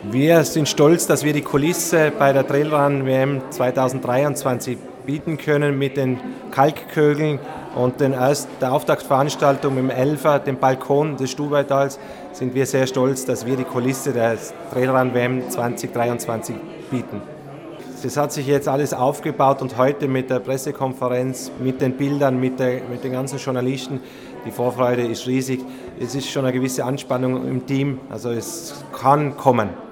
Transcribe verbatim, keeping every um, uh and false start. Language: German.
Wir sind stolz, dass wir die Kulisse bei der Trailrun-W M zweitausenddreiundzwanzig bieten können mit den Kalkkögeln und den Erst der Auftaktveranstaltung im Elfer, dem Balkon des Stubaital, sind wir sehr stolz, dass wir die Kulisse der Trailrun-W M zweitausenddreiundzwanzig bieten. Das hat sich jetzt alles aufgebaut und heute mit der Pressekonferenz, mit den Bildern, mit, der, mit den ganzen Journalisten, die Vorfreude ist riesig. Es ist schon eine gewisse Anspannung im Team, also es kann kommen.